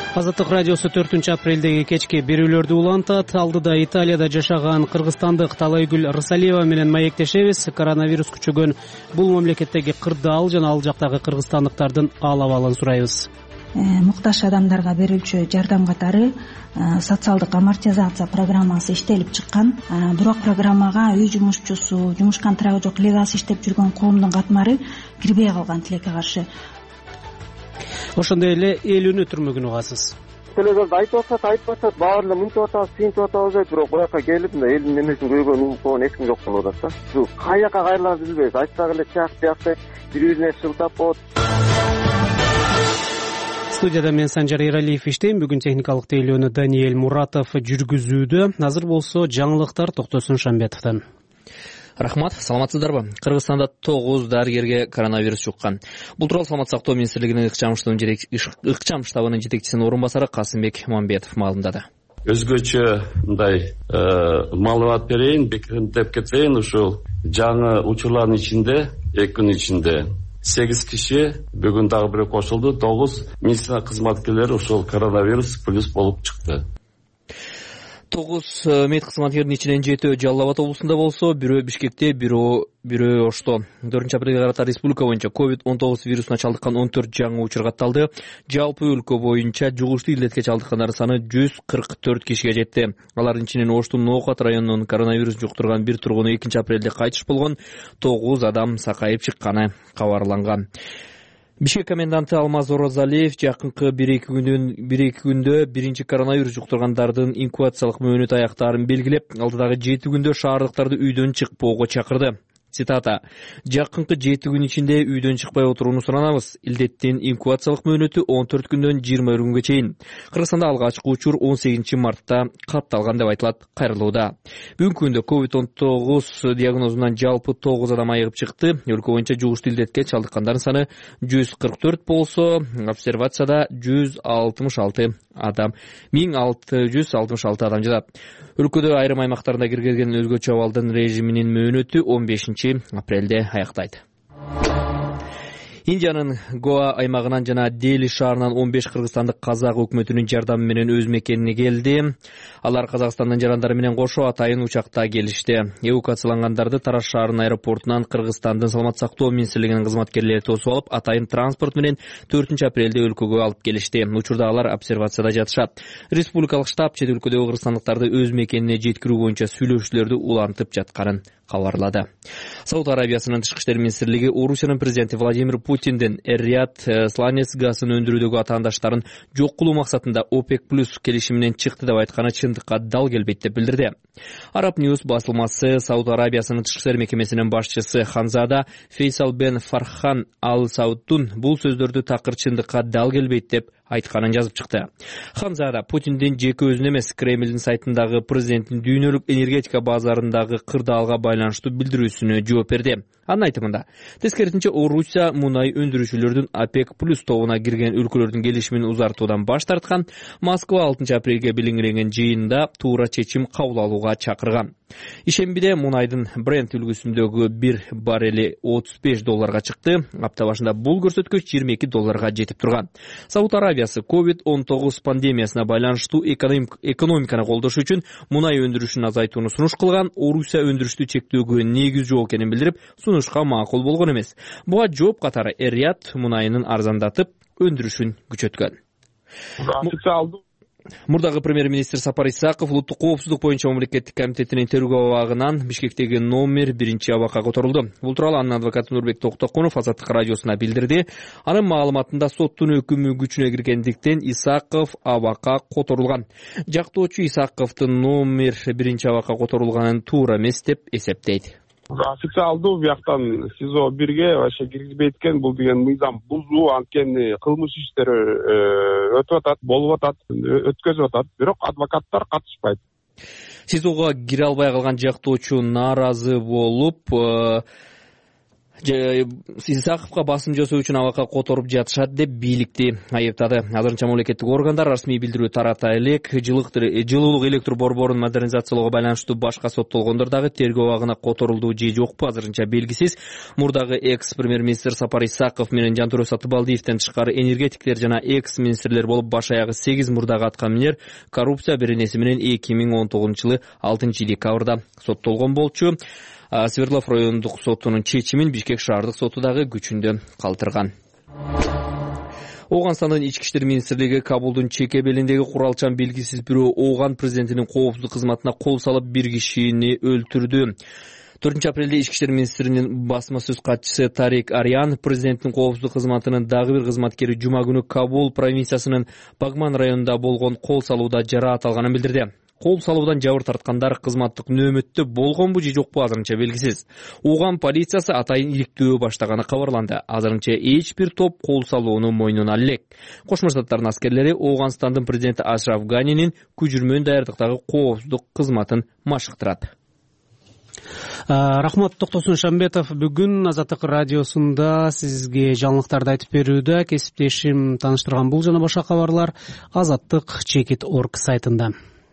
Азаттык радиосу 4-апрелдеги кечки берүүлөрдү улантат. Алдыда Италияда жашаган кыргызстандык Талайгүл Рысалиева менен маектешебиз. Коронавирус күчөгөн бул мамлекеттеги кырдаал жана ал жактагы кыргызстандыктардын ал абалын сурайбыз. Муктаж адамдарга берилчү жардам катары социалдык амортизация программасы иштелип чыккан. Бирок программага үй жумушчусу, жумуш контрагы жок легал иштеп жүргөн коомдун катмары кирбей калган тилекке каршы. Ошондой эле эл үнү түрмөгүн угасыз. Телевизордо айтып атат, баарын мынтип атабыз, синтип атабыз дейт, бирок буяка келип элдин немесин көйгөн уукун эч ким жок болуп атат да. Каяка кайрыларын билбейбиз. Айтсак эле тияк бири-бирине шылтап болот. Студияда мен Санжар Эралиев иштейм. Бүгүн техникалык тейлөөнү Даниэль Муратов жүргүзүүдө. Азыр болсо жаңылыктар Токтосун Шамбетовдон. Рахмат, саламатсыздарбы? Кыргызстанда 9 дарыгерге коронавирус жуккан. Бул тууралуу Саламаттык сактоо министрлигинин ыкчам штабынын жетекчисинин орун басары Касымбек Мамбетов маалымдады. Өзгөчө мындай маалымат берейин деп кетейин. Ушул жаңы учурлардын ичинде 2 күн ичинде 8 киши, бүгүн дагы бирөө кошулду, 9 медицина кызматкерлери ушул коронавирус плюс болуп чыкты. 9 мед кызматкердин ичинен 7 Жалал Абад облусунда болсо, бирөө Бишкекте, бирөө Ошто. 4-апрелге карата республика боюнча COVID-19 вирусуна чалдыккан 14 жаңы учур катталды. Жалпы өлкө боюнча жугуштуу илдетке чалдыккандардын саны 144 кишиге жетти. Алардын ичинен Оштун Ноокат районунун коронавирус жуктурган бир тургуну 2-апрелде кайтыш болгон, 9 адам сакайып чыкканы кабарланган. Бишкек коменданты Алмаз Оразалиев жакынкы 1-2 күндө биринчи коронавирус жуктургандардын инкубациялык мөөнөт аяктаарын белгилеп, алдыдагы 7 күндө шаардыктарды үйдөн чыкпоого чакырды. Цитата: "Жакынкы 7 күн ичинде үйдөн чыкпай отурууну суранабыз. Илдеттин инкубациялык мөөнөтү 14 күндөн 21 күнгө чейин. Кыргызстанда алгачкы учур 18 мартта катталган" деп айтылат кайрылууда. Бүгүнкү күндө COVID-19 диагнозунан жалпы 9 адам айыгып чыкты. Өлкө боюнча жугуштуу илдетке чалдыккандардын саны 144 болсо, обсервацияда 166 адам, 1666 адам жатат. Өлкөдө айрым аймактарында киргизген өзгөчө абалдын режиминин мөөнөтү 15 апрелде аяктайт. Индиянын Гоа аймагынан жана Дели шаарынан 15 кыргызстандык казак өкмөтүнүн жардамы менен өз мекенине келди. Алар Казакстандын жарандары менен кошо атайын учакта келишти. Эвакуациялангандарды Тараз шаарынын аэропортунан Кыргызстандын Саламаттык сактоо министрлигинин кызматкерлери тосуп алып, атайын транспорт менен 4-апрелде өлкөгө алып келишти. Учурда алар обсервацияда жатышат. Республикалык штаб чет өлкөдөгү кыргызстандыктарды өз мекенине жеткирүү боюнча сүйлөшүүлөрдү улантып жатканын кабарлады. Сауд Арабиясынын тышкы иштер министрлиги Орусиянын президенти Владимир Путиндин Эр-Рияд сланец газын өндүрүүдөгү атаандаштарын жок кылуу максатында ОПЕК+ келишиминен чыкты деп айтканы чындыкка дал келбейт деп билдирди. Arab News басылмасы Сауд Арабиясынын тышкы иштер мекемесинин башчысы Ханзада Фейсал бен Фархан Ал-Саудтун бул сөздөрдү такыр чындыкка дал келбейт деп айтканын жазып чыкты. Ханзада Путиндин жеке өзүнө эмес, Кремлдин сайтындагы президенттин дүйнөлүк энергетика базарындагы кырдаалга байланыштуу билдирүүсүнө жооп берди. Анын айтымында, тескерисинче Орусия мунай өндүрүүчүлөрдүн ОПЕК+ тобуна кирген өлкөлөрдүн келишимин узартуудан баш тарткан. Москва 6-апрелге белгиленген жыйында туура чечим кабыл алууга чакырган. Ишембиде мунайдын Brent үлгүсүндөгү 1 баррели $35 чыкты. Апта башында бул көрсөткүч $22 жетип турган. Сауд Арабиясы COVID-19 пандемиясына байланыштуу экономиканы колдош үчүн мунай өндүрүшүн азайтууну сунуш кылган. Орусия өндүрүштү чектөөгө негиз жок экенин билдирип, сунушка макул болгон эмес. Буга жооп катары Эр-Рияд мунайынын арзандатып өндүрүшүн күчөткөн. Мурдагы премьер-министр Сапар Исаков улуттук коопсуздук боюнча мамлекеттик комитетинин тергөө абагынан Бишкектеги номер 1 абакка которулду. Бул тууралуу анын адвокаты Нурбек Токтокунов Азаттык радиосуна билдирди. Анын маалыматында соттун өкүмү күчүнө киргендиктен Исаков абакка которулган. Жактоочу Исаковдун номер 1 абакка которулганын туура эмес деп эсептейт. Официалдуу бияктан СИЗО 1ге вообще киргизбейт экен. Бул деген мыйзам бузуу, анткени кылмыш иштери өтүп атат, болуп атат, өткөзүп атат, бирок адвокаттар катышпайт. СИЗОго кире албай калган жактоочу нааразы болуп, Исаковго басым жасоо үчүн абакка которуп жатышат деп бийликти айыптады. Азырынча мамлекеттик органдар расмий билдирүү тарата элек. Жылуулук электр борборун модернизациялоого байланыштуу башка соттолгондор дагы тергөө абагына которулду же жокпу азырынча белгисиз. Мурдагы экс-премьер-министр Сапар Исаков менен Жантөрө Сатыбалдиевден тышкары энергетиктер жана экс-министрлер болуп баш аягы 8 мурдагы аткаминер коррупция беренеси менен 2019-жылы 6-декабрда соттолгон болчу. Свердлов райондук сотунун чечимин Бишкек шаардык соту дагы күчүндө калтырган. Ооганстандын ички иштер министрлиги Кабулдун чеке белиндеги куралчан белгисиз бирөө Ооган президентинин коопсуздук кызматына кол салып бир кишини өлтүрдү. 4-апрелде ички иштер министринин басма сөз катчысы Тарик Ариан президенттин коопсуздук кызматынын дагы бир кызматкери жума күнү Кабул провинциясынын Багман районунда болгон кол салууда жараат алганын билдирди. Кол салуудан жабыр тарткандар кызматтык нөөмөттө болгонбу же жокпу азырынча белгисиз. Ооган полициясы атайын иликтөө баштаганы кабарланды. Азырынча эч бир топ кол салууну мойнуна элек. Кошмо Штаттардын аскерлери Ооганстандын президенти Ашраф Ганинин күжүрмөн даярдыктагы коопсуздук кызматын машыктырат. Рахмат Токтосун Шамбетов бүгүн Азаттык радиосунда сизге жаңылыктарды айтып берүүдө. Кесиптешим тааныштырган бул жана башка кабарлар Азаттык.org сайтында.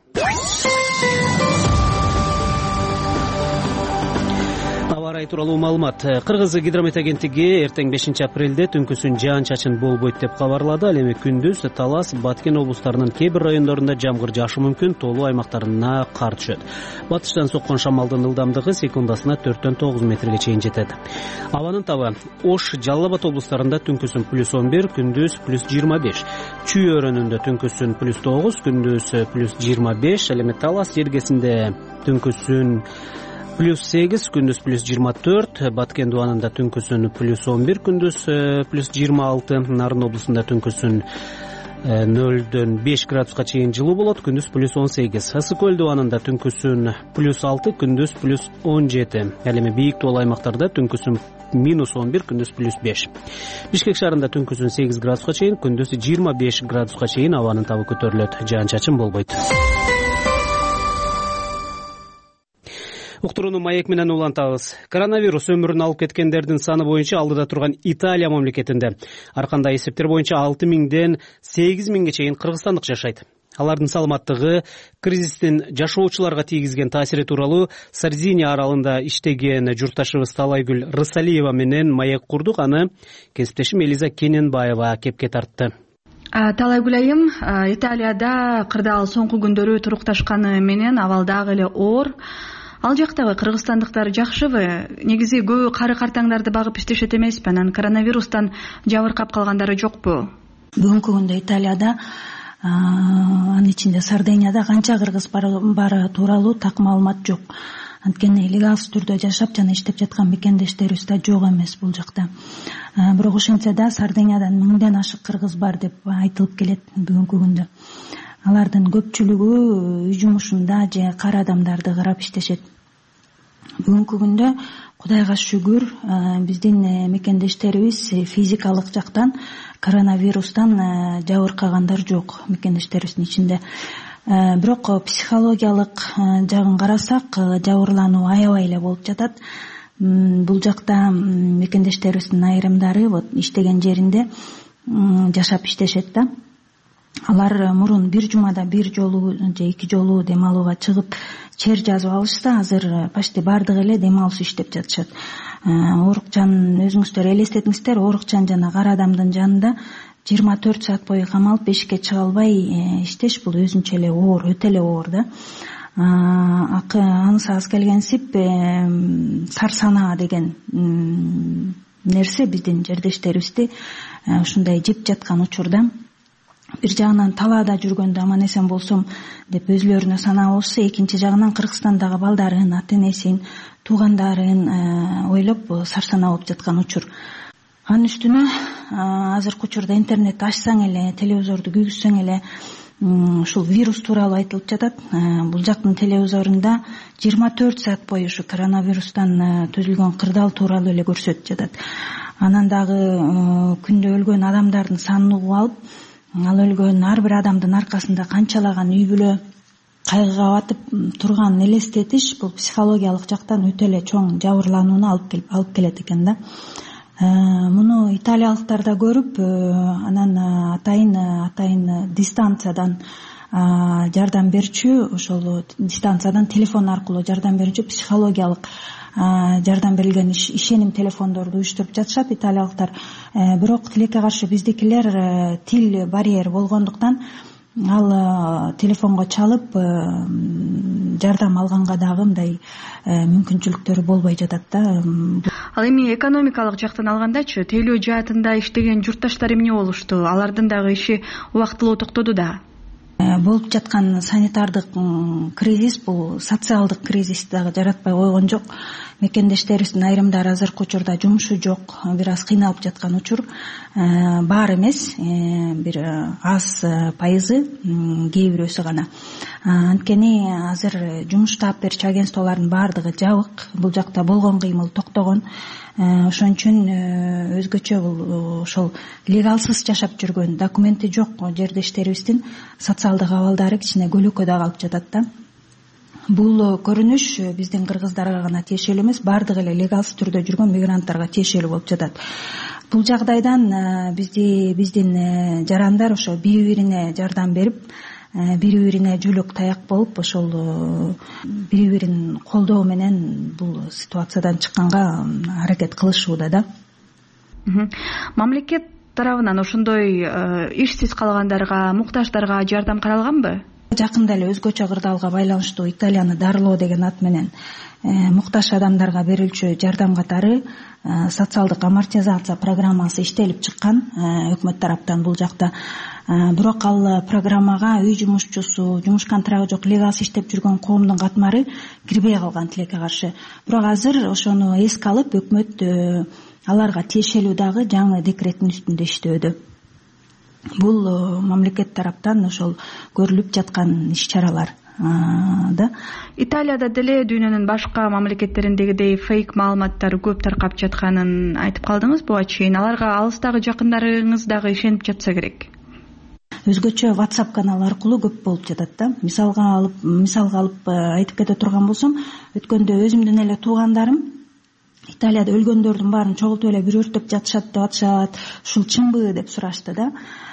Аба-рай тууралуу маалымат. Кыргыз гидромет агенттиги эртең 5-апрелде түнкүсүн жаан-чачын болбойт деп кабарлады. Ал эми күндүз Талас, Баткен облустарынын кээ бир райондорунда жамгыр жаашы мүмкүн, тоолуу аймактарына кар түшөт. Батыштан соккон шамалдын ылдамдыгы секундасына 4-9 метрге чейин жетет. Абанын табы Ош, Жалал Абад облустарында түнкүсүн +11, күндүз +25. Чүй өрөөнүндө түнкүсүн +9, күндүз +25. Ал эми Талас жергесинде түнкүсүн +8, күндүз +24, Баткен дубанында түнкүсүн +11, күндүз +26, Нарын облусунда түнкүсүн 0-дөн 5 градуска чейин жылуу болот, күндүз +18. Ысык көл дубанында түнкүсүн +6, күндүз +17. Ал эми бийик тоолуу аймактарда түнкүсүн -11, күндүз +5. Бишкек шаарында түнкүсүн 8 градуска чейин, күндүз 25 градуска чейин абанын табы көтөрүлөт. Жаан-чачын болбойт. Уктурууну маек менен улантабыз. Коронавирус өмүрүн алып кеткендердин саны боюнча алдыда турган Италия мамлекетинде ар кандай эсептер боюнча 6000ден 8000ге чейин кыргызстандык жашайт. Алардын саламаттыгы, кризистин жашоочуларга тийгизген таасири тууралуу Сардиния аралында иштеген журтташыбыз Талайгүл Рысалиева менен маек курдук. Аны кесиптешим Элиза Кененбаева кепке тартты. Талайгүл айым, Италияда кырдаал соңку күндөрү турукташканы менен абал дагы эле оор. Ал жактагы кыргызстандыктар жакшыбы? Негизи көбү кары картаңдарды багып иштешет эмеспи? Анан коронавирустан жабыркап калгандары жокпу? Бүгүнкү күндө Италияда, анын ичинде Сардинияда канча кыргыз бары тууралуу так маалымат жок. Анткени легалсыз түрдө жашап жана иштеп жаткан мекендештерибиз да жок эмес бул жакта. Бирок ошентсе да Сардиниядан 1000ден ашык кыргыз бар деп айтылып келет бүгүнкү күндө. Алардын көпчүлүгү үй жумушунда же кара адамдарды карап иштешет. Бүгүнкү күндө Кудайга шүгүр биздин мекендештерибиз физикалык жактан коронавирустан жабыркагандар жок мекендештерибиздин ичинде. Бирок психологиялык жагын карасак жабырлануу аябай эле болуп жатат. Бул жакта мекендештерибиздин айрымдары иштеген жеринде жашап иштешет да. Алар мурун бир жумада бир жолу же 2 жолу дем алууга чыгып чер жазып алышса, азыр почти бардыгы эле дем алуусу иштеп жатышат. Оорукчан өзүңүздөр элестетиңиздер, оорукчан жана кара адамдын жанында 24 саат бою камалып эшикке чыга албай иштеш бул өзүнчө эле оор, өтө эле оор да. Анысы аз келгенсип сарсанаа деген нерсе биздин жердештерибизди ушундай жеп жаткан учурда. Бир жагынан талаада жүргөндө аман эсен болсом деп өзүлөрүнө санаа болсо, экинчи жагынан Кыргызстандагы балдарын, ата-энесин, туугандарын ойлоп сарсанаа болуп жаткан учур. Анын үстүнө азыркы учурда интернет ачсаң эле, телевизорду күйгүзсөң эле ушул вирус тууралуу айтылып жатат. Бул жактын телевизорунда 24 саат бою ушу коронавирустан түзүлгөн кырдаал тууралуу эле көрсөтүп жатат. Анан дагы күндө өлгөн адамдардын санын угуп алып, ал өлгөн ар бир адамдын аркасында канчалаган үй бүлө кайгыга батып турганын элестетиш бул психологиялык жактан өтө эле чоң жабырланууну алып келет экен да. Муну италиялыктар да көрүп, анан атайын дистанциядан жардам берчү, ошол дистанциядан телефон аркылуу жардам берүүчү психологиялык жардам берилген ишеним телефондорду уюштуруп жатышат италиялыктар. Бирок тилекке каршы биздикилер тил барьер болгондуктан ал телефонго чалып жардам алганга дагы мындай мүмкүнчүлүктөрү болбой жатат да. Ал эми экономикалык жактан алгандачы, тейлөө жаатында иштеген журтташтар эмне болушту? Алардын дагы иши убактылуу токтоду да. Болуп жаткан санитардык кризис бул социалдык кризисти дагы жаратпай койгон жок. Мекендештерибиздин айрымдары азыркы учурда жумушу жок, бир аз кыйналып жаткан учур. Бар эмес, бир аз пайызы, кээ бирөөсү гана. Анткени азыр жумуш таап берчү агентстволордун баардыгы жабык. Бул жакта болгон кыймыл токтогон. Ошон үчүн өзгөчө бул ошол легалсыз жашап жүргөн, документи жок жердештерибиздин социалдык абалдары кичине көлөкөдө калып жатат да. Бул көрүнүш биздин кыргыздарга гана тиешелүү эмес, баардык эле легалсыз түрдө жүргөн мигранттарга тиешелүү болуп жатат. Бул жагдайдан биздин жарандар ошо бири-бирине жардам берип, бири-бирине жүүлөк таяк болуп, ошол бири-бирин колдоо менен бул ситуациядан чыкканга аракет кылышууда да. Мамлекет тарабынан ошондой ишсиз калгандарга, муктаждарга жардам каралганбы? Жакында эле өзгөчө кырдаалга байланыштуу Италияны дарылоо деген ат менен муктаж адамдарга берилчү жардам катары социалдык амортизация программасы иштелип чыккан өкмөт тараптан бул жакта. Бирок ал программага үй жумушчусу, жумуш контрагы жок, легалсыз иштеп жүргөн коомдун катмары кирбей калган тилекке каршы. Бирок азыр ошону эске алып өкмөт аларга тиешелүү дагы жаңы декреттин үстүндө иштөөдө. Бул мамлекет тараптан ошол көрүлүп жаткан иш-чаралар да. Италияда деле дүйнөнүн башка мамлекеттериндегидей фейк маалыматтар көп таркап жатканын айтып калдыңызбы чейин? Аларга алыстагы жакындарыңыз дагы ишенип жатса керек. Өзгөчө WhatsApp канал аркылуу көп болуп жатат да. Мисалга алып айтып кете турган болсом, өткөндө өзүмдүн эле туугандарым Италияда өлгөндөрдүн баарын чогултуп эле бир өртөп жатышат деп атышат. Ушул чынбы деп сурашты да.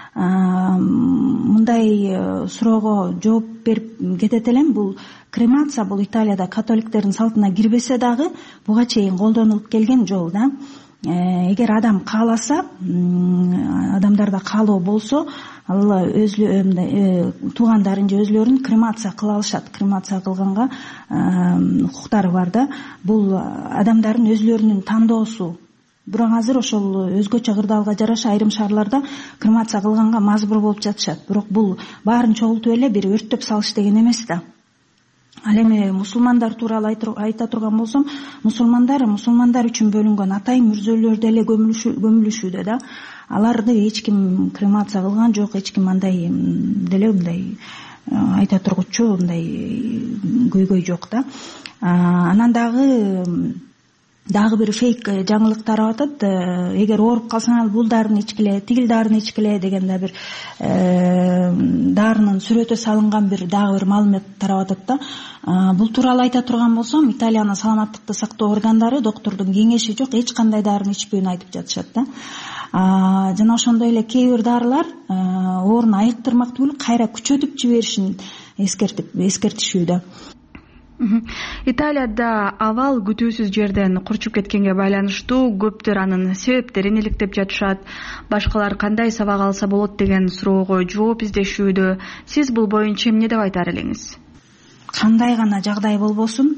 Мындай суроого жооп берип кетет элем. Бул кремация бул Италияда католиктердин салтына кирбесе дагы буга чейин колдонулуп келген жол да. Эгер адам кааласа, адамдарда каалоо болсо, ал туугандарын же өзлөрүн кремация кыла алышат. Кремация кылганга укуктары бар да. Бул адамдардын өзлөрүнүн тандоосу. Бирок азыр ошол өзгөчө кырдаалга жараша айрым шаарларда кремация кылганга мажбур болуп жатышат. Бирок бул баарын чогултуп эле бир өрттөп салыш деген эмес да. Ал эми мусулмандар тууралуу айта турган болсом, мусулмандар үчүн бөлүнгөн атайын мүрзөлөр деле көмүлүшүүдө да. Аларды эч ким кремация кылган жок, эч ким андай деле мындай айта тургучу мындай көйгөй жок да. Анан дагы бир фейк жаңылык тарап атат. Эгер ооруп калсаңар бул дарыны ичкиле, тигил дарыны ичкиле деген да бир дарынын сүрөтү салынган дагы бир маалымат тарап атат да. Бул тууралуу айта турган болсом, Италиянын саламаттыкты сактоо органдары доктордун кеңеши жок, эч кандай дарыны ичпөөнү айтып жатышат да. Жана ошондой эле кээ бир дарылар ооруну айыктырмак түгүл кайра күчөтүп жиберишин эскертишүү да. Италияда абал күтүүсүз жерден курчуп кеткенге байланыштуу көптөр анын себептерин иликтеп жатышат. Башкалар кандай сабак алса болот деген суроого жооп издешүүдө. Сиз бул боюнча эмне деп айтар элеңиз? Кандай гана жагдай болбосун,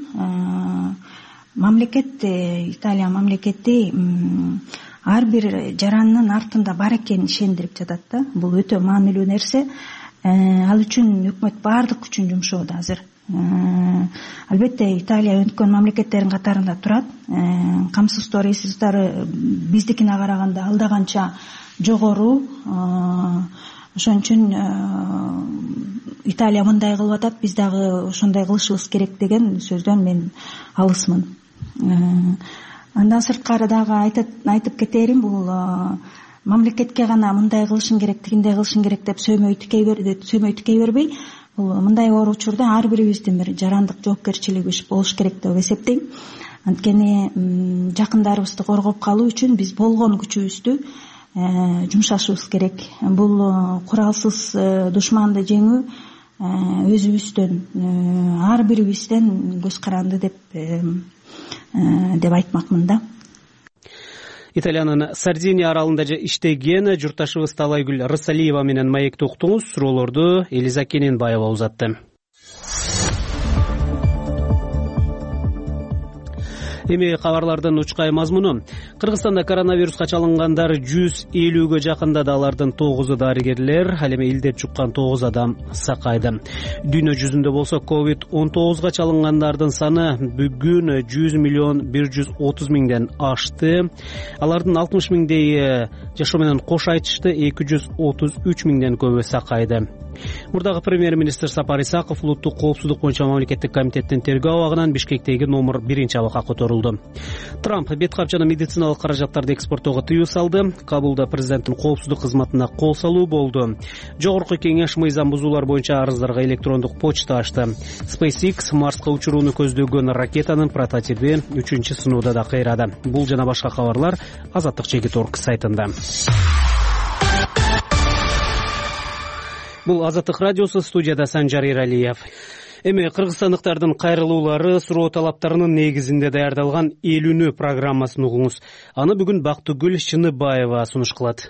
Италия мамлекети ар бир жарандын артында бар экенин ишендирип жатат да. Бул өтө маанилүү нерсе. Ал үчүн өкмөт баардык күчүн жумшоодо азыр. Албетте Италия өнүккөн мамлекеттердин катарында турат. Камсыздоо ресурстары биздикине караганда алдаганча жогору. Ошон үчүн Италия мындай кылып атат, биз дагы ошондой кылышыбыз керек деген сөздөн мен алысмын. Андан сырткары дагы айтып кетерим, бул мамлекетке гана мындай кылышың керек, тигиндей кылышың керек деп сөймөй тикей бербей, бул мындай оор учурда ар бирибиздин бир жарандык жоопкерчилиги болуш керек деп эсептейм. Анткени жакындарыбызды коргоп калуу үчүн биз болгон күчүбүздү жумшашыбыз керек. Бул куралсыз душманды жеңүү өзүбүздөн, ар бирибизден көз каранды деп айтмакмын да. Италиянын Сардиния аралында иштеген журтташыбыз Талайгүл Рысалиева менен маекте уктуңуз. Суроолорду Элиза Кененбаева узатты. Эми кабарлардын учкай мазмуну. Кыргызстанда коронавируска чалынгандар 150ге жакындады. Алардын 9-у дарыгерлер, ал эми илдет жуккан 9 адам сакайды. Дүйнө жүзүндө болсо COVID-19га чалынгандардын саны бүгүн 100,130,000ден ашты. Алардын 60,000 жашоо менен кош айтышты, 233,000ден көбү сакайды. Мурдагы премьер-министр Сапар Исаков улуттук коопсуздук боюнча мамлекеттик комитеттин тергөө абагынан Бишкектеги номер 1-абакка которулду. Трамп бет капчаны медициналык каражаттарды экспорттоого тыюу салды. Кабулда президенттин коопсуздук кызматына кол салуу болду. Жогорку кеңеш мыйзам бузуулар боюнча арыздарга электрондук почта ачты. SpaceX Марска учурууну көздөгөн ракетанын прототиби 3-сыноодо да кыйрады. Бул жана башка кабарлар Азаттык.org сайтында. Бул Азаттык радиосу, студияда Санжар Эралиев. Эми кыргызстандыктардын кайрылуулары суроо талаптарынын негизинде даярдалган 50 программасын угуңуз. Аны бүгүн Бактыгүл Чыныбаева сунуш кылат.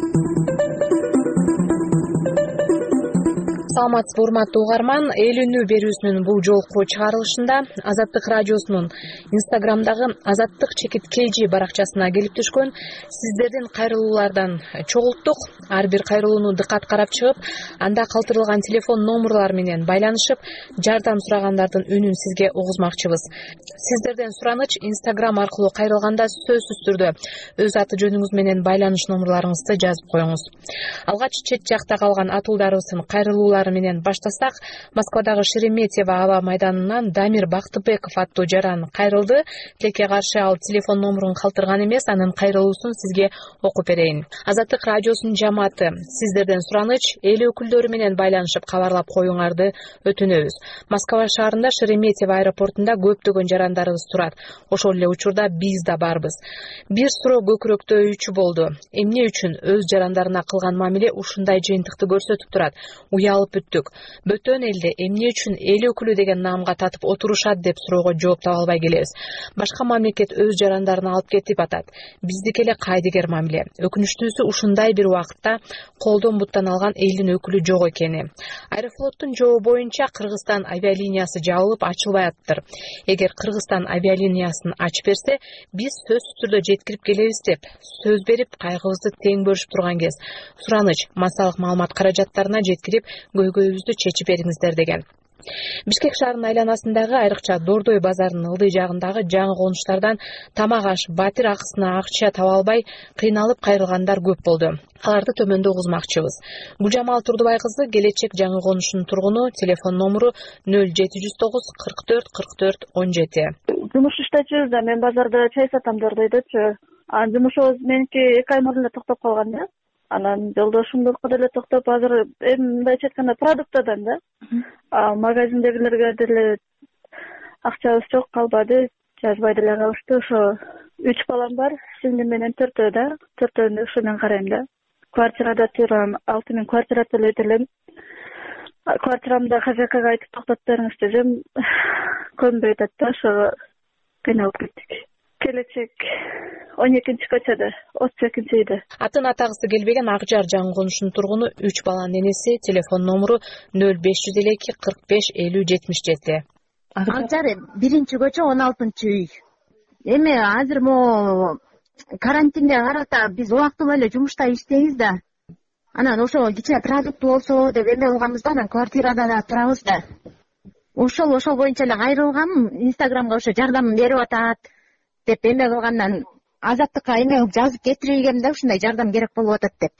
Саламатсызбы, урматтуу угарман. Элүүнү берүүсүнүн бул жолку чыгарылышында Азаттык радиосунун Инстаграмдагы Азаттык_KG баракчасына келип түшкөн сиздердин кайрылуулардан чогулттук. Ар бир кайрылууну дыккат карап чыгып, анда калтырылган телефон номерлар менен байланышып, жардам сурагандардын үнүн сизге угузмакчыбыз. Сиздерден сураныч Инстаграм аркылуу кайрылганда сөзсүз түрдө өз аты жөнүңүз менен байланыш номерларыңызды жазып коюңуз. Алгач чет жакта калган атуулдарыбыздын кайрылуулары менен баштасак, Москвадагы Шереметьево аба майданынан Дамир Бактыбеков аттуу жаран кайрылды. Тилекке каршы ал телефон номерин калтырган эмес, анын кайрылуусун сизге окуп берейин. Азаттык радиосунун жамааты сиздерден сураныч эл өкүлдөрү менен байланышып кабарлап коюңарды өтүнөбүз. Москва шаарында Шереметьево аэропортунда көптөгөн жарандарыбыз турат. Ошол эле учурда биз да барбыз. Бир суроо көкүрөктөөчү болду. Эмне үчүн өз жарандарына кылган мамиле ушундай жыйынтыкты көрсөтүп турат? Уялып бүттүк. Бөтөн элде эмне үчүн эл өкүлү деген наамга татып отурушат деп суроого жооп таба албай келебиз. Башка мамлекет өз жарандарын алып кетип атат. Биздики эле кайдыгер мамиле. Өкүнүчтүүсү ушундай бир убакытта колдон буттан алган элдин өкүлү жок экени. Аэрофлоттун жообу боюнча Кыргызстан авиалиниясы жабылып ачылбай атыптыр. Эгер Кыргызстан авиалиниясын ачып берсе, биз сөзсүз түрдө жеткирип келебиз деп сөз берип, кайгыбызды тең бөлүшүп турган кез сураныч массалык маалымат каражаттарына жеткирип көйгөйүбүздү чечип бериңиздер деген. Бишкек шаарынын айланасындагы, айрыкча Дордой базарынын ылдый жагындагы жаңы конуштардан тамак аш, батир акысына акча таба албай кыйналып кайрылгандар көп болду. Аларды төмөндө угузмакчыбыз. Гүлжамал Турдубай кызы келечек жаңы конушунун тургуну, телефон номеру 0709 44 44 17. Жумуш иштечүбүз да, мен базарда чай сатам Дордойдочу. Жумушубуз меники 2 ай мурун эле токтоп калган да. Анан жолдошумдуку деле токтоп, азыр мындайча айтканда продуктадан да. Магазиндегилерге деле акчабыз жок калбады, жазбай деле калышты. Ошо 3 балам бар, сиңдим менен 4 да. 4 ушу мен карайм да. Квартирада турам, 6000 квартира төлөйт элем. Квартирамда хозяйкага айтып токтотуп бериңиз десем, көнбөй атат да, ошого кыйналып кеттик. Келечек 12-көчөдө, 32-үйдө. Атын атагысы келбеген Акжар жаңы конушунун тургуну 3 баланын энеси, телефон номеру 0502 45 50 77. Акжар 1-көчө 16-үй. Эми азыр мо карантинде карата биз убактылуу эле жумушта иштейбиз да. Анан ошо кичине продукт болсо деп эме кылганбыз да, анан квартирада да турабыз да. Ошол боюнча эле кайрылгам, Инстаграмга ошо жардам берип атат деп эме кылгандан Азаттыкка эме жазып кетиргем да, ушундай жардам керек болуп атат деп.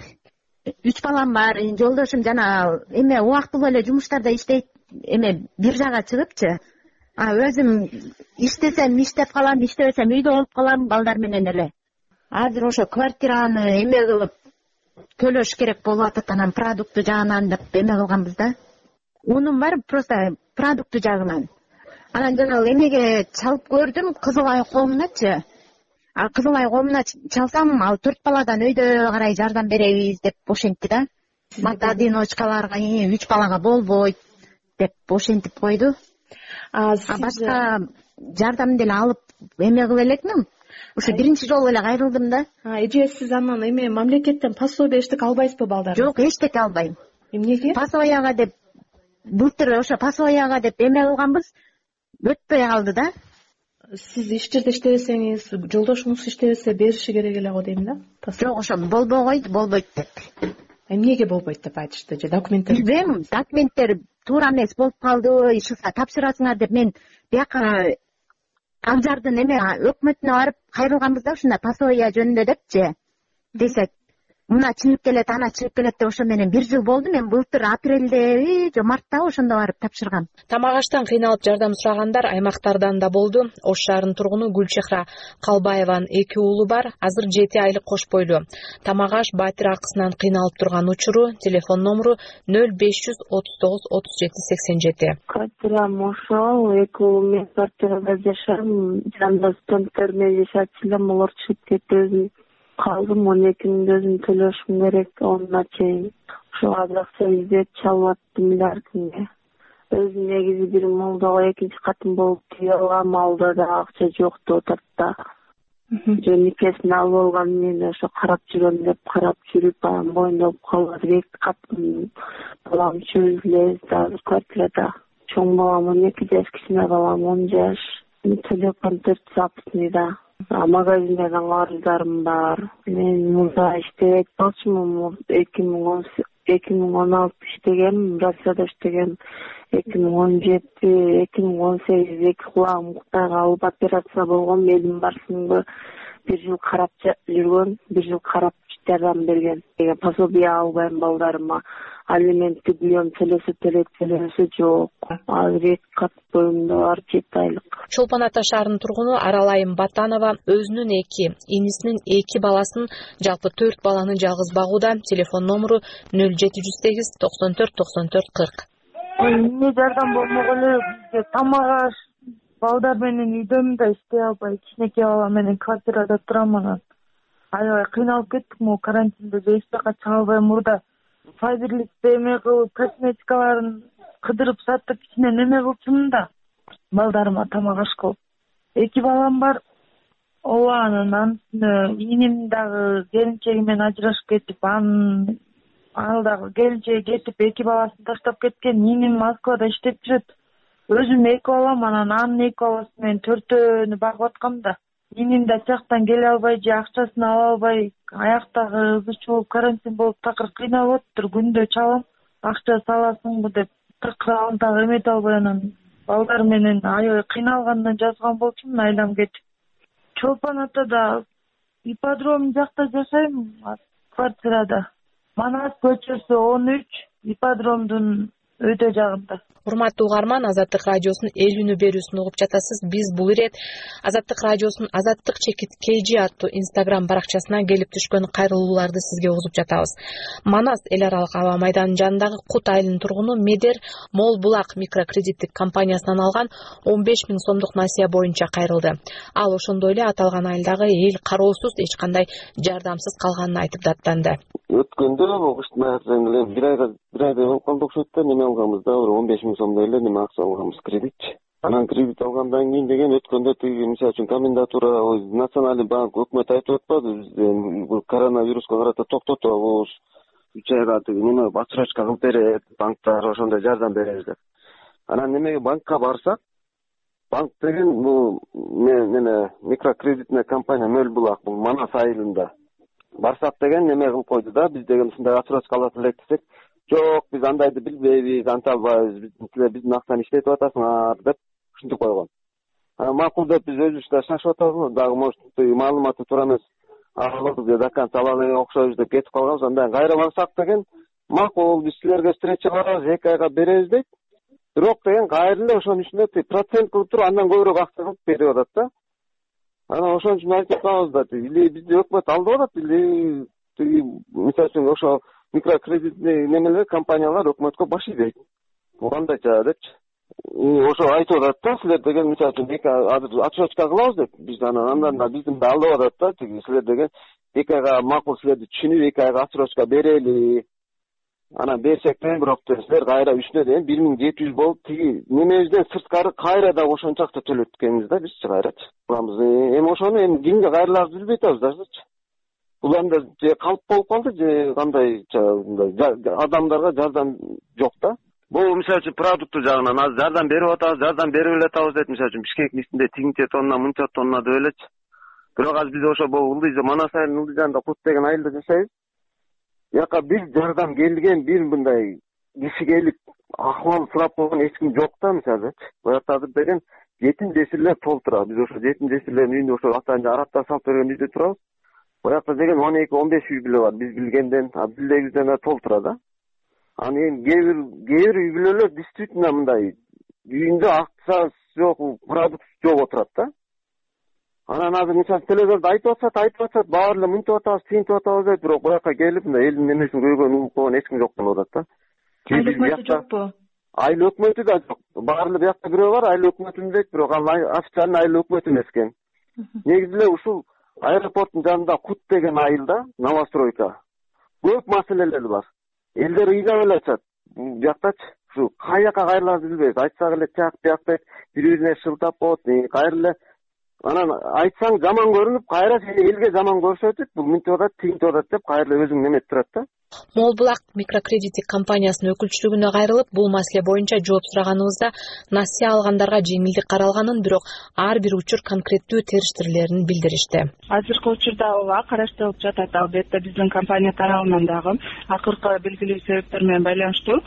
3 балам бар, жолдошум жана эме убактылуу эле жумуштарда иштейт, эме бир жага чыгыпчы. Өзүм иштесем иштеп калам, иштебесем үйдө болуп калам балдар менен эле. Азыр ошо квартираны эме кылып төлөш керек болуп атат, анан продукты жагынан деп эме кылганбыз да. унум бар просто продукты жагынан. Анан жанагы эмеге чалып көрдүм, Кызыл Ай коомуначы. Кызыл Ай коомуна чалсам, ал 4 баладан өйдө карай жардам беребиз деп ошентти да. Мат-одиночкаларга 3 балага болбойт деп ошентип койду. Башка жардам деле алып эме кыла элекмин. Ошо биринчи жолу эле кайрылдым да. Эже сиз анан эме мамлекеттен пособие эчтеке албайсызбы балдар? Жок, эчтеке албайм. Эмнеге? Пособияга деп былтыр ошо пособияга деп эме кылганбыз, өтпөй калды да. Сиз иш жерде иштебесеңиз, жолдошуңуз иштебесе бериши керек эле го дейм да. Жок, ошо болбойт деп. Эмнеге болбойт деп айтышты же документтер? Билбейм, документтер туура эмес болуп калдыбы, ишка тапшырасыңар деп мен бияка Акжардын эме өкмөтүнө барып кайрылганбыз да, ушундай пособия жөнүндө депчи. Десек, мына чыгып келет, ана чыгып келет деп ошо менен 1 жыл болду. Мен былтыр апрелде же мартта ошондо барып тапшыргам. Тамак аштан кыйналып жардам сурагандар аймактардан да болду. Ош шаарынын тургуну Гүлчехра Калбаеванын 2 уулу бар, азыр 7 айлык кош бойлуу. Тамак аш батир акысынан кыйналып турган учуру, телефон номеру 0539 37 87. Квартирам ошол, 2 уулум мен квартирада жашайм. Жанымда студенттер менен жашачу элем, алар чыгып кетти. Калдым, 12 миң өзүм төлөшүм керек, онуна чейин. Ошо азыр акча издеп чалып аттым. Өзүм негизи бир молдого 2 катын болуп үй алгам, алда да акча жок деп атат да. Никесин алып алган мен ошо карап жүрөм деп карап жүрүп, анан боюндоп калып 2 катын балам чөзүлөбүз да азыр квартирада. Чоң балам 12 жаш, кичине балам 10 жаш. Телефон 460 да. Магазиндерден карыздарым бар. Мен мурда иштебей калчумун. 2016 иштегем, Россияда иштегем. 2017, 2018 2 кулагым Кытайга алып операция болгон. Элим барсыңбы 1 жыл карап жүргөн, 1 жыл карап жардам берген. Пособие албайм балдарыма. Алимент төлөйм, төлөсө жок. Азыр 2 кат боюмда бар, 7 айлык. Чолпон Ата шаарынын тургуну Аралайым Батанова өзүнүн 2, инисинин 2 баласын, жалпы 4 баланы жалгыз багууда. Телефон номеру 0708 94 94 40. Эмне жардам болмок эле, бизге тамак аш, балдар менен үйдөм да иштей албай, кичинекей бала менен квартирада турам анан. Аябай кыйналып кеттик, могу карантинде эч жака чыга албай мурда файберликте эме кылып, косметикаларын кыдырып сатып, кичине неме кылчумун да. Балдарыма тамак аш кылып. 2 балам бар. Ооба, анан иним дагы келинчеги менен ажырашып кетип, ал дагы келинчеги кетип 2 баласын таштап кеткен. Иним Москвада иштеп жүрөт. Өзүм 2 балам, анан анын 2 баласы менен 4-төнү багып аткам да. Иним да жактан келе албай, же акчасын ала албай, аяктагы ызычуу болуп, карантин болуп, такыр кыйналып атыптыр. Күндө чалам, акча саласыңбы деп, такыр ал дагы эмете албай, анан балдар менен аябай кыйналгандан жазган болчумун, айлам кетип. Чолпон Атада ипподром жакта жашайм, квартирада. Манас көчөсү 13, ипподромдун өйдө жагында. Урматтуу угарман, Азаттык радиосунун эл үнү берүүсүн угуп жатасыз. Биз бул ирет Азаттык радиосунун Азаттык чекит KG аттуу Instagram баракчасына келип түшкөн кайрылууларды сизге угузуп жатабыз. Манас эл аралык аба майданынын жанындагы Кут айылынын тургуну Медер Мол Булак микрокредиттик компаниясынан алган 15 000 сомдук насыя боюнча кайрылды. Ал ошондой эле аталган айылдагы эл кароосуз, эч кандай жардамсыз калганын айтып даттанды. Өткөндө кыштын аяктан эле бир айдай болуп калды окшойт да, неме алганбыз да, 15 000 сомдой эле неме акча алганбыз, кредит. Анан кредит алгандан кийин деген өткөндө тиги мисалы үчүн комендатура, национальный банк, өкмөт айтып атпады бизде коронавируска карата токтотобуз, 3 айга тиги неме отсрочка кылып берет, банктар ошондой жардам беребиз деп. Анан немеге банкка барсак, банк деген бул неме микрокредитная компания Мөл Булак, бул Манас айылында. Барсак деген неме кылып койду да, биз деген ушундай отсрочка алат элек десек, жок, биз андайды билбейбиз, анта албайбыз, биздин акчаны иштетип атасыңар деп ушинтип койгон. Макул деп биз өзүбүз да шашып атабыз, дагы может маалыматы туура эмес, алабыз же до конца алалы окшойбуз деп кетип калганбыз. Андан кайра барсак деген, макул биз силерге встреча барабыз, 2 айга беребиз дейт. Бирок деген кайра эле ошонун үстүнө процент кылып туруп, андан көбүрөөк акча кылып берип атат да. Анан ошон үчүн айтып калабыз да, или бизди өкмөт алдып атат, или мисалы үчүн ошо микрокредитный немелер, компаниялар өкмөткө баш ийбейт. кандайча депчи ошо айтып атат да, силер деген мисалы үчүн азыр отсрочка кылабыз деп, биз андан да биздин да алдап атат да, тиги силер деген 2 айга макул силерди түшүнүп 2 айга отсрочка берели, анан берсек да бирок силер кайра үстүнө деген 1700 болуп, тиги немебизден сырткары кайра да ошончакты төлөп экенбиз да бизчи кайрачы. Эми ошону кимге кайрыларыбызды билбей атабыз дачы. Бул анда же калп болуп калды, же кандайча адамдарга жардам жок да. Бул мисалы үчүн продукты жагынан азыр жардам берип атабыз, жардам берип эле атабыз дейт. Мисалы үчүн Бишкек мисинде тигинче тонна, мынча тонна деп элечи. Бирок азыр биз ошо Ылдый Манас айылынын Ылдый жанында Кут деген айылда жашайбыз. Яка бир жардам келген, бир мындай киши келип акыбал сурап койгон эч ким жок да мисалы. Буякта азыр деген жетим жесирлер толтурат. Биз ошо жетим жесирлердин үйүндө ошо атайын араптар салып берген үйдө турабыз. Буякта деген 12-15 үй бүлө бар. Биз билгенден, билдегибизден да толтура да. Анан кээ бир үй бүлөлөр действительно мындай үйүндө акча жок, продукт жок отурат да. Анан азыр мисалы телевизордо айтып атышат, баары эле мынтип атабыз, тигинтип атабыз дейт, бирок буяка келип мындай элдин немесин көйгөнүн угуп койгон эч ким жок болуп атат да. Айыл өкмөтү жокпу? Айыл өкмөтү да жок. Баары эле буякта бирөө бар, айыл өкмөтүн дейт, бирок ал официальный айыл өкмөтү эмес экен. Негизи эле ушул аэропорттун жанында Кут деген айылда, новостройка, көп маселелер бар. Элдер ыйлап эле атышат. Буяктачы ушу кай жака кайрыларыбызды билбейбиз. Айтсак эле тияк бияк дейт, бири-бирине шылтап коет, кайра эле анан айтсаң жаман көрүнүп, кайра сени элге жаман көрсөтүп, бул мынтип атат, тигинтип атат деп кайра эле өзүң неметип турат да. Молбулак микрокредиттик компаниясынын өкүлчүлүгүнө кайрылып, бул маселе боюнча жооп сураганыбызда насыя алгандарга жеңилдик каралганын, бирок ар бир учур конкреттүү териштирилерин билдиришти. Азыркы учурда ооба караштырылып жатат, албетте биздин компания тарабынан дагы акыркы белгилүү себептер менен байланыштуу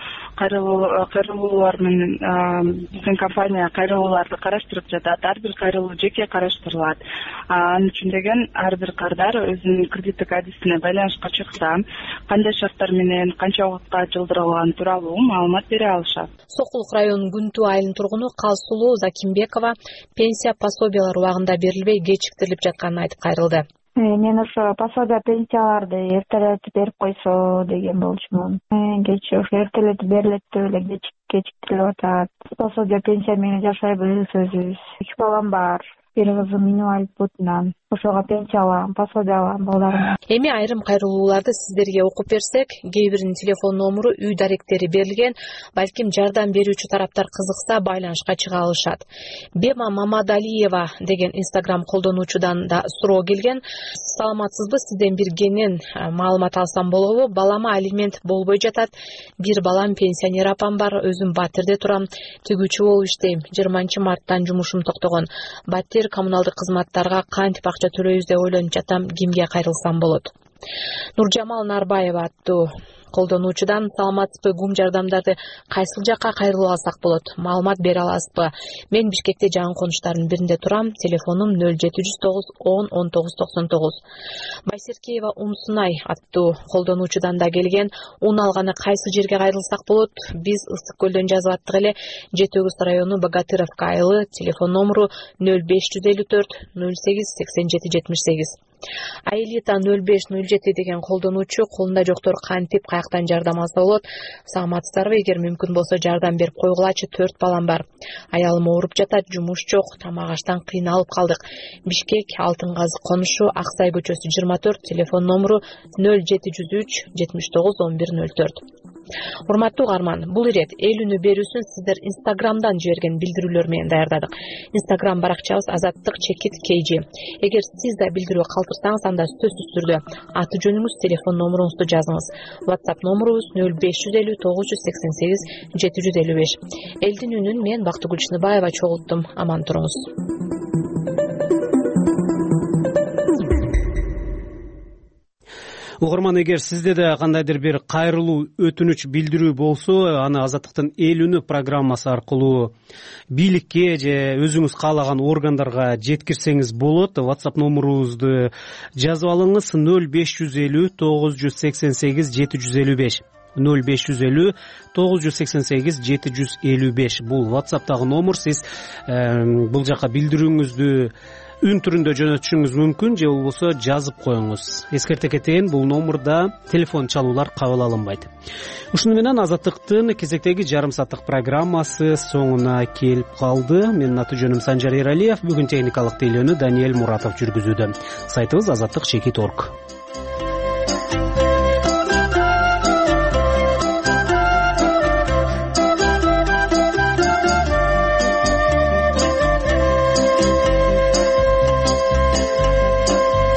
кайрылуулар менен биздин компания кайрылууларды караштырып жатат. Ар бир кайрылуу жеке караштырылат. Анын үчүн деген ар бир кардар өзүнүн кредиттик адисине байланышка чыкса, кандай шарттар менен канча убакытка жылдырылганы тууралуу маалымат бере алышат. Сокулук районунун Күнтүү айылынын тургуну Калсулуу Закимбекова пенсия пособиялар убагында берилбей кечиктирилип жатканын айтып кайрылды. Мен ошо пособия пенсияларды эртелетип берип койсо деген болчумун. Кечээ ошо эртелетип берилет деп эле кечиктирилип атат. Пособия пенсия менен жашайбыз өзүбүз. 2 балам бар. Бир кызым инвалид ошого пенсия алам, пособия алам балдарыма. Эми айрым кайрылууларды сиздерге окуп берсек, кээ биринин телефон номуру, үй даректери берилген, балким жардам берүүчү тараптар кызыкса байланышка чыга алышат. Бема Мамадалиева деген инстаграм колдонуучудан да суроо келген. Саламатсызбы, сизден бир кенен маалымат алсам болобу? Балама алимент болбой жатат. Бир балам пенсионер апам бар, өзүм Батирде турам, тигүүчү болуп иштейм. 20-марттан жумушум токтогон. Батир коммуналдык кызматтарга кантип акча төлөйбүз деп ойлонуп жатам, кимге кайрылсам болот? Нуржамал Нарбаева аттуу колдонуучудан саламатсызбы, гум жардамдарды кайсыл жакка кайрылып алсак болот? Маалымат бере аласызбы? Мен Бишкекте жаңы конуштардын биринде турам. Телефонум 0709 10 19 99. Байсеркеева Умсунай аттуу колдонуучудан да келген. Ун алганы кайсы жерге кайрылсак болот? Биз Ысык көлдөн жазып аттык эле. Жети Өгүз району Богатыровка айылы. Телефон номуру 0554 08 87 78. Аэлита 0507 деген колдонуучу колунда жоктор кантип каяктан жардам алса болот? Саламатсыздарбы? Эгер мүмкүн болсо жардам берип койгулачы, 4 балам бар. Аялым ооруп жатат, жумуш жок, тамак аштан кыйналып калдык. Бишкек, Алтын Казы конушу, Аксай көчөсү 24, телефон номуру 0703 79 11 04. Урматтуу угарман, бул ирет эл үнү берүүсүн сиздер инстаграмдан жиберген билдирүүлөр менен даярдадык. Инстаграм баракчабыз #azattik_kg. Эгер сиз да билдирүү калтырсаңыз, анда сөзсүз түрдө аты жөнүңүз, телефон номуруңузду жазыңыз. WhatsApp номурубуз 0550 988 755. Элдин үнүн мен Бактыгүл Чыныбаева чогулттум. Аман туруңуз. Угарман, эгер сизде да кандайдыр бир кайрылуу, өтүнүч билдирүү болсо, аны Азаттыктын эл үнү программасы аркылуу бийликке же өзүңүз каалаган органдарга жеткирсеңиз болот. WhatsApp номурубузду жазып алыңыз: 0550 988 755. 0550 988 755. Бул WhatsApp'тагы номер. Сиз бул жака билдирүүңүздү үн түрүндө жөнөтүшүңүз мүмкүн же болбосо жазып коюңуз. Эскерте кетейин, бул номурда телефон чалуулар кабыл алынбайт. Ушуну менен Азаттыктын кезектеги жарым сааттык программасы соңуна келип калды. Менин аты жөнүм Санжар Эралиев. Бүгүн техникалык тейлөөнү Даниэль Муратов жүргүзүүдө. Сайтыбыз azattik.org.